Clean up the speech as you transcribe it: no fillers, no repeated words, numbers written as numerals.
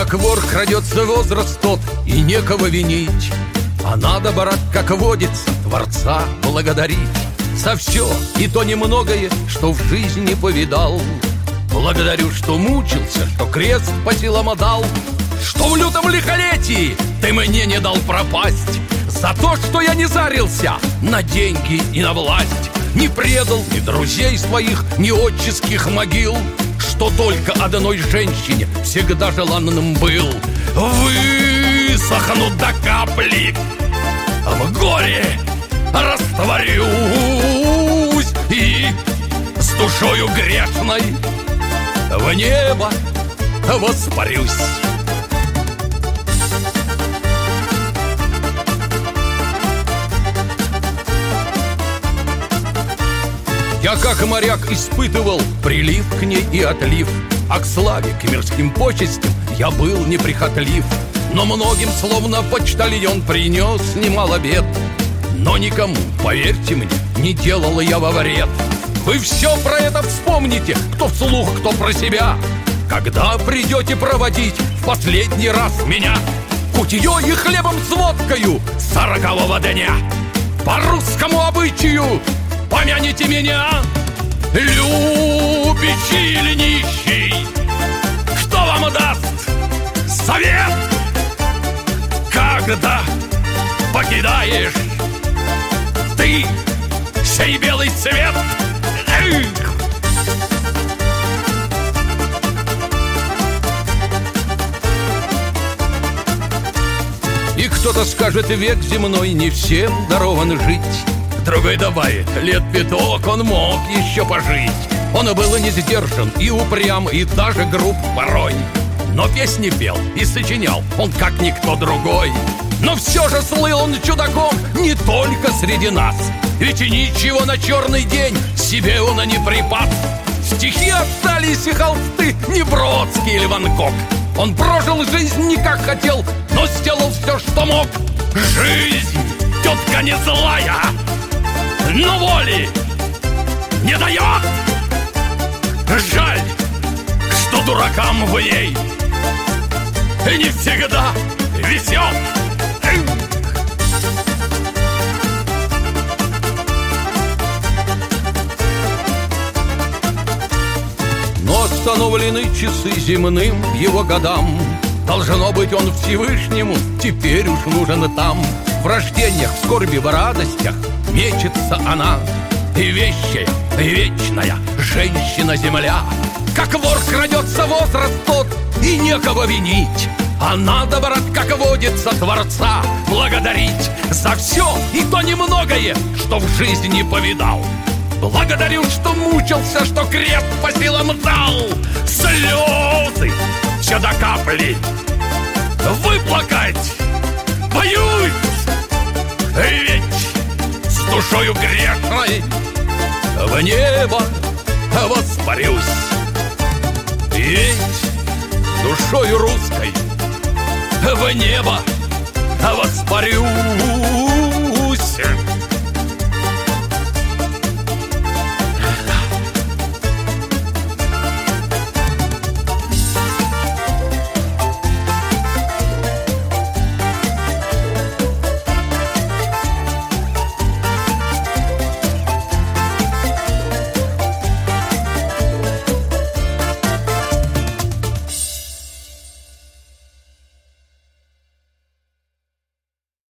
Как вор крадется возраст тот, и некого винить, а надо, брат, как водится, Творца благодарить за все и то немногое, что в жизни повидал. Благодарю, что мучился, что крест по силам отдал, что в лютом лихолетии ты мне не дал пропасть, за то, что я не зарился на деньги и на власть, не предал ни друзей своих, ни отческих могил, что только одной женщине всегда желанным был. Высохну до капли, в горе растворюсь и с душою грешной в небо воспарюсь. Я, как моряк, испытывал прилив к ней и отлив, а к славе, к мирским почестям я был неприхотлив. Но многим, словно почтальон, принес немало бед, но никому, поверьте мне, не делал я во вред. Вы все про это вспомните, кто вслух, кто про себя, когда придете проводить в последний раз меня кутьё и хлебом с водкою 40-го дня. По русскому обычаю помяните меня, любящий или нищий. Что вам даст совет, когда покидаешь ты сей белый свет? Эх! И кто-то скажет, век земной не всем дарован жить. Другой добавит, лет пяток он мог еще пожить. Он был и не сдержан, и упрям, и даже груб порой, но песни пел и сочинял он как никто другой. Но все же слыл он чудаком не только среди нас, ведь и ничего на черный день себе он и не припас. Стихи остались и холсты, не Бродский или Ван Гог. Он прожил жизнь не как хотел, но сделал все, что мог. Жизнь, тетка не злая, но воли не дает. Жаль, что дуракам в ней не всегда везет. Но остановлены часы земным его годам. Должно быть, он Всевышнему теперь уж нужен там. В рождениях, в скорби, в радостях мечется она, и вещая, и вечная женщина-земля. Как вор крадется возраст тот, и некого винить, а надо, брат, как водится, Творца благодарить за все и то немногое, что в жизни повидал. Благодарю, что мучился, что крест по силам дал. Слезы все до капли выплакать боюсь, ведь с душою грешной в небо воспарюсь. Ведь с душою русской в небо воспарюсь.